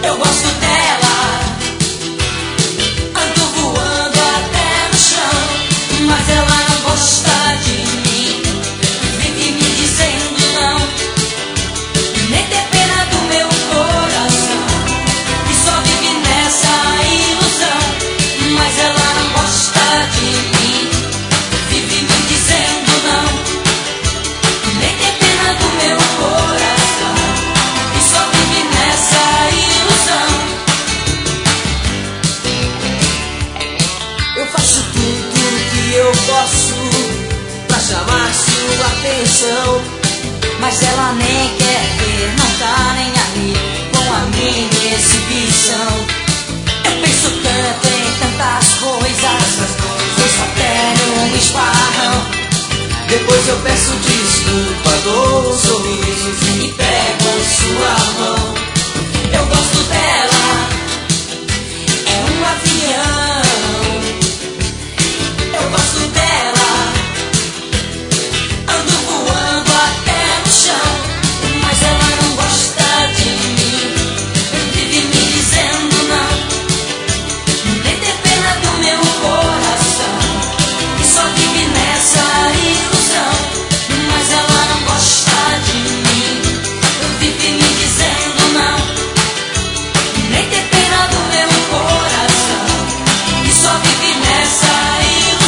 Eu gosto dela, ando voando até no chão, mas ela não gosta de mim, vive me dizendo não, nem tem pena do meu coração, que só vive nessa ilusão, mas ela não gosta de mim, vive me dizendo não, nem tem pena do meu coração, que só vive nessa ilusão. Eu faço tudo que eu posso pra chamar sua atenção, mas ela nem quer ver, não tá nem aí com a minha exibição. Eu penso tanto em tantas coisas, eu só quero um esparrão. Depois eu peço desculpa, dou um sorriso e pego sua mão. Eu gosto dela, é um avião. Eu gosto dela, ando voando até no chão, mas ela não gosta de mim, vive me dizendo não, nem tem pena do meu coração, que só vive nessa ilusão, mas ela não gosta de mim, vive me dizendo não, nem tem pena do meu coração, que só vive nessa ilusão.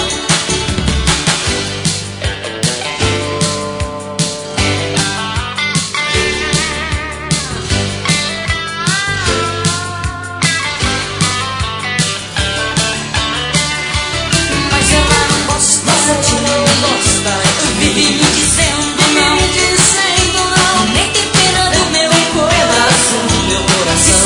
Mas ela não gosta de mim, vive me dizendo não, nem tem pena do meu coração,